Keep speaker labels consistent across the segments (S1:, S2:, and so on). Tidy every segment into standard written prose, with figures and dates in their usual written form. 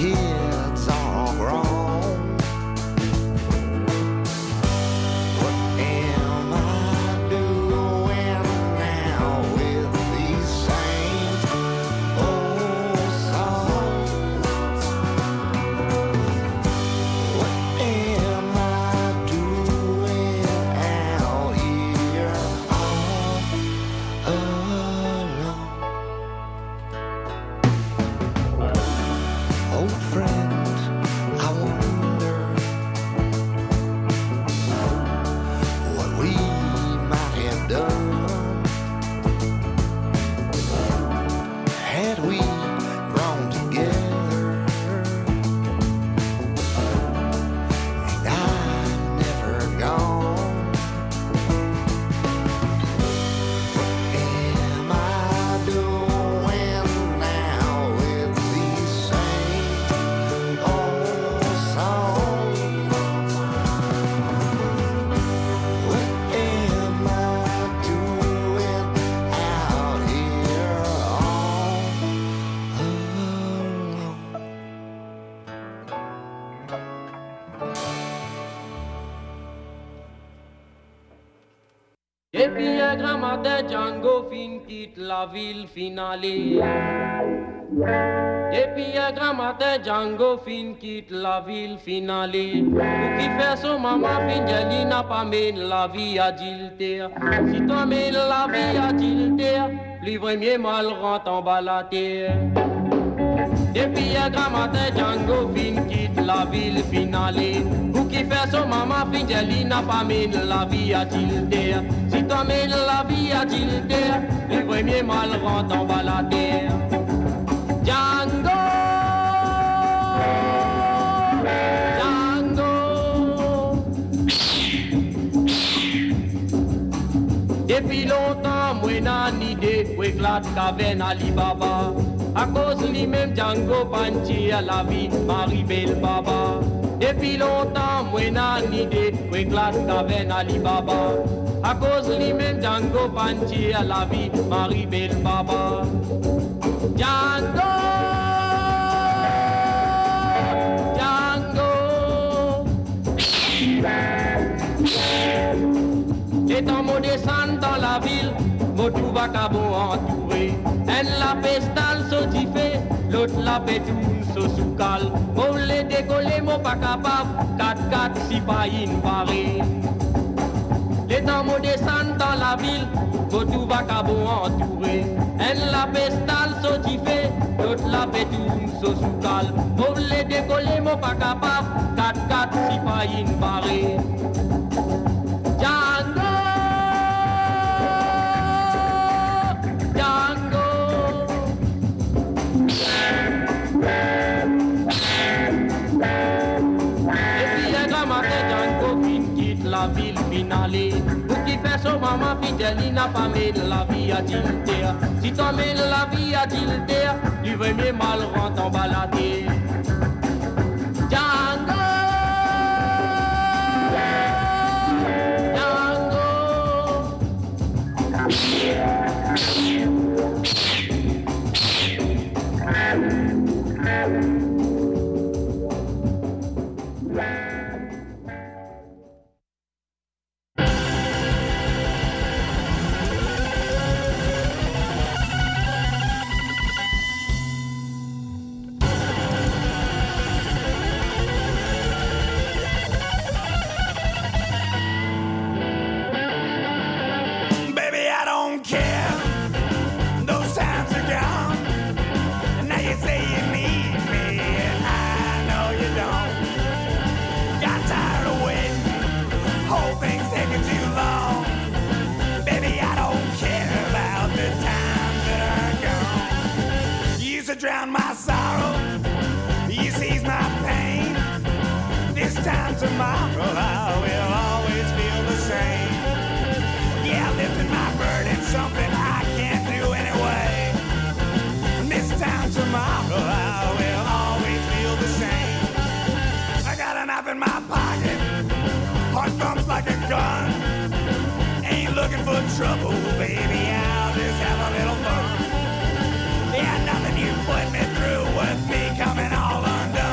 S1: kids are grown. What am I doing now with these same old songs? What am I doing out here all alone? Old friend, I wonder what we might have done had we grown together. Ain't I never gone? What am I doing now with these same old songs? What am I doing out here all alone?
S2: Et puis un grand matin, Django fin quitte la ville finale. Et puis un grand matin, Django fin quitte la ville finale. Pour qui fait son maman fin, Jelly n'a pas mène la vie adultère. Si toi mènes la vie adultère, plus premier mal rentre en bas la terre. Et puis un grand matin, Django fin quitte la ville finale. Pour qui fait son maman fin, Jelly n'a pas mène la vie adultère. Si toi mènes la vie adultère, le premier mal rentre en bas la terre. Django, Django. Depuis longtemps, moi n'a une idée pour éclater caverne Alibaba. À cause lui-même, Django panchi à la vie, Marie-Belle Baba. Depuis longtemps, moi n'a une idée pour éclater caverne Alibaba. À cause lui-même, Django panchi à la vie, Marie-Belle Baba. Django, Django. Et dans mon descente dans la ville, mon tout va cabot entouré. Elle la pestale sautifée, l'autre la pétoune so soukal. Mon les décoller, mon pas capable, 4-4 si pas une parée. Et dans mon descente dans la ville, mon tout va cabot entouré. Elle la pestale sautifée, l'autre la pétoune so soukal. Mon les décoller, mon pas capable, 4-4 si pas une parée. Django, Django. Et puis un grand matin, Django fin quitte la ville finale. Pour qui fait son maman fidèle, il n'a pas mis la vie adultère. Si t'en mets la vie adultère, lui veut mieux mal rentre en balader. Django, Django.
S1: Baby, I don't care. Those times are gone. Now you say you need me, and I know you don't. Got tired of waiting. Whole thing's taking too long. Baby, I don't care about the times that are gone. You used to drown my sorrow. You ease my pain. This time tomorrow I will always feel the same. Yeah, lifting my burden, something I can't do anyway. And this time tomorrow I will always feel the same. I got a knife in my pocket, heart thumps like a gun. Ain't looking for trouble, baby, I'll just have a little fun. Yeah, nothing you put me through worth me coming all undone.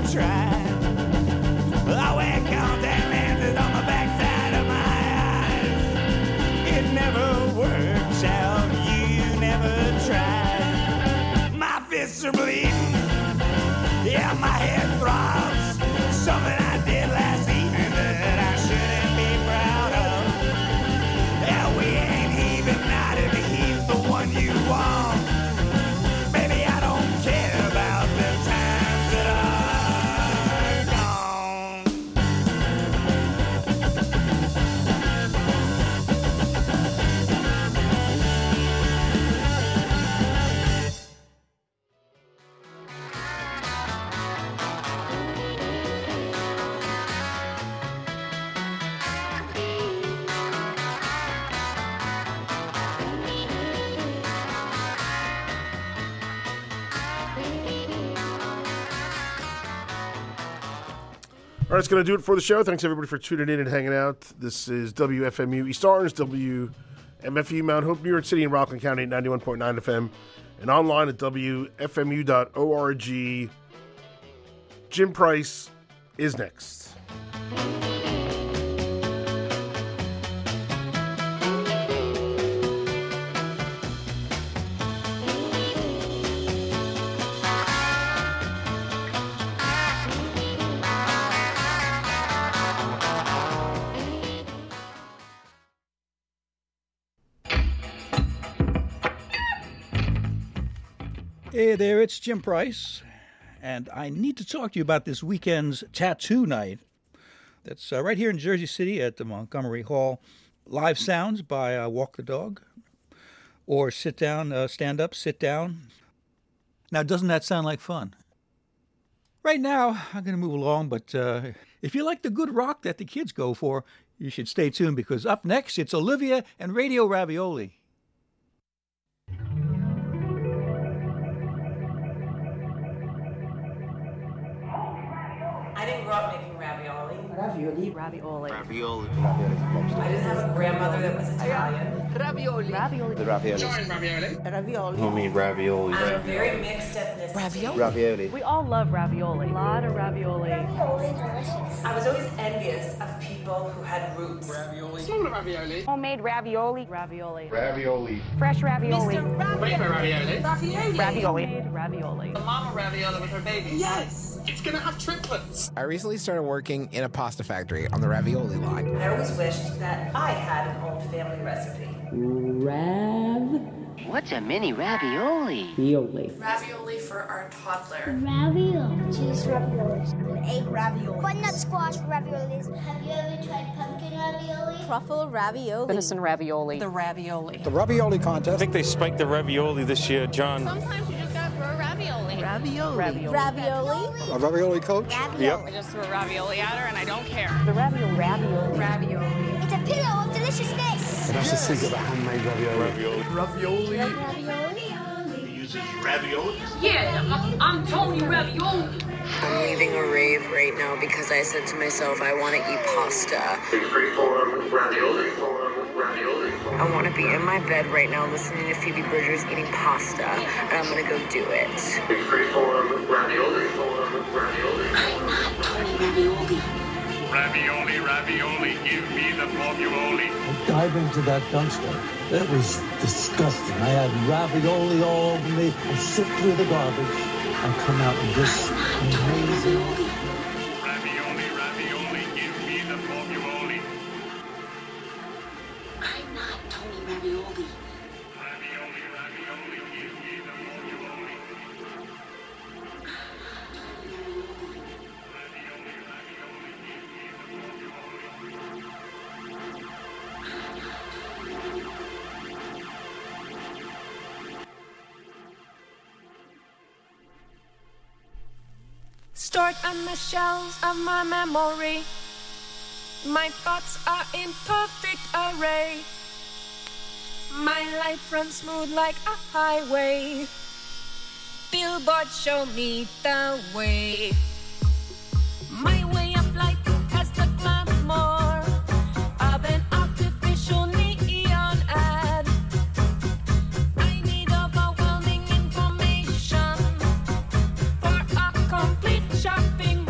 S1: tried. I wear contact lenses on the backside of my eyes. It never works out, you never tried. My fists are bleeding, yeah, my head throbs. Something I did last evening that I shouldn't be proud of. Yeah, we ain't even out if he's the one you want. Baby, I don't care about the times that are gone.
S3: All right, it's going to do it for the show. Thanks, everybody, for tuning in and hanging out. This is WFMU East Orange, WMFU Mount Hope, New York City, and Rockland County at 91.9 FM, and online at WFMU.org. Jim Price is next.
S4: Hey there, it's Jim Price, and I need to talk to you about this weekend's tattoo night. That's right here in Jersey City at the Montgomery Hall. Live sounds by Walk the Dog, or Sit Down, Stand Up, Sit Down. Now, doesn't that sound like fun? Right now, I'm going to move along, but if you like the good rock that the kids go for, you should stay tuned, because up next, it's Olivia and Radio Ravioli.
S5: I didn't grow up making ravioli.
S6: Ravioli. Ravioli.
S7: Ravioli.
S5: I didn't have a grandmother that was Italian.
S6: Ravioli. Ravioli.
S7: The ravioli.
S6: Ravioli. Ravioli.
S7: Homemade ravioli.
S5: I'm a very mixed ethnicity.
S6: Ravioli.
S7: Ravioli.
S6: We all love ravioli. A lot of ravioli.
S8: Ravioli delicious.
S5: I was always envious of people who had roots.
S7: Ravioli.
S6: Ravioli. Homemade ravioli. Ravioli.
S7: Ravioli.
S6: Fresh ravioli.
S5: Mr. Ravioli.
S6: Ravioli. Ravioli. Made ravioli.
S5: The mama ravioli with her baby. Yes.
S9: It's gonna have triplets.
S10: I recently started working in a pasta factory on the ravioli line.
S5: I always wished that I had an old family recipe.
S11: What's a mini ravioli?
S5: Ravioli for our toddler.
S8: Ravioli. Cheese raviolis. An egg ravioli. Butternut squash raviolis. Have you ever tried pumpkin ravioli?
S6: Truffle ravioli. Venison ravioli.
S5: The ravioli.
S10: The ravioli contest.
S9: I think they spiked the ravioli this year, John.
S6: Sometimes you just gotta throw ravioli.
S8: Ravioli.
S10: A ravioli coach?
S9: Yep.
S6: I just threw a ravioli at her and I don't care. The ravioli.
S5: Ravioli.
S8: It's a pillow of deliciousness.
S10: That's the secret of handmade ravioli.
S9: Ravioli.
S8: Ravioli.
S9: Uses ravioli.
S11: Yeah, I'm Tony Ravioli.
S5: I'm leaving a rave right now because I said to myself, I want to eat pasta. I want to be in my bed right now listening to Phoebe Bridgers eating pasta, and I'm going to go do it.
S11: I'm not Tony Ravioli.
S9: Ravioli, give me the ravioli.
S12: I dive into that dumpster. It was disgusting. I had ravioli all over me. I sit through the garbage and come out with this amazing.
S9: Ravioli, give me the ravioli.
S11: I'm not Tony Ravioli.
S9: Ravioli, give me the ravioli.
S13: Stored on the shelves of my memory, my thoughts are in perfect array. My life runs smooth like a highway. Billboards show me the way. My way of life has the glamour of an artificial neon ad. I need overwhelming information for a complete shopping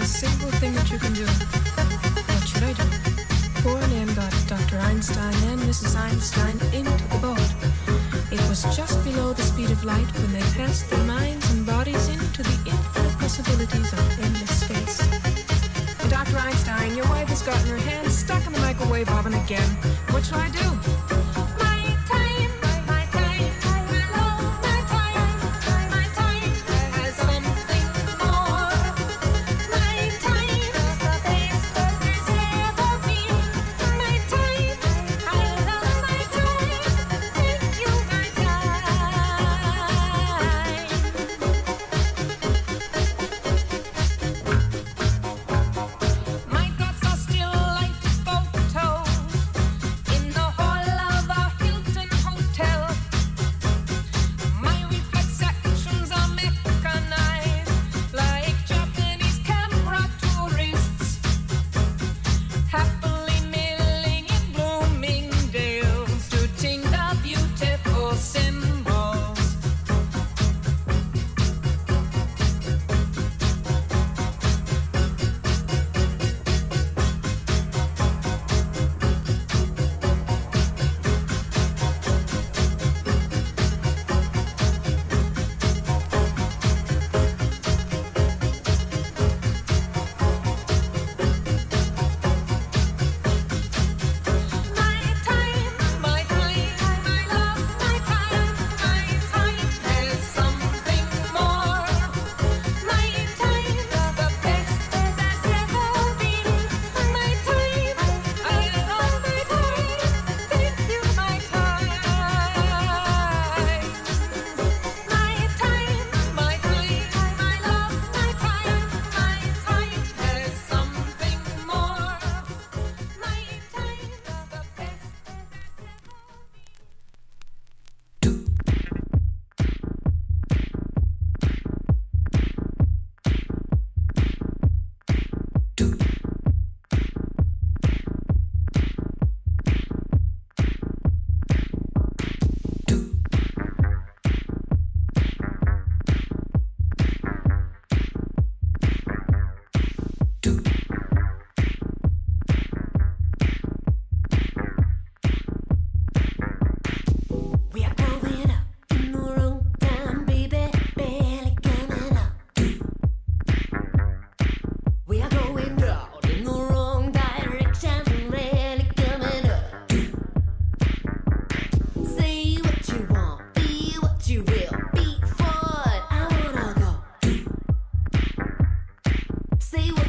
S13: a single thing that you can do. What should I do? Poor Nan got Dr. Einstein and Mrs. Einstein into the boat. It was just below the speed of light when they passed their minds and bodies into the infinite possibilities of endless space. And Dr. Einstein, your wife has gotten her hand stuck in the microwave oven again. What shall I do?
S7: Say what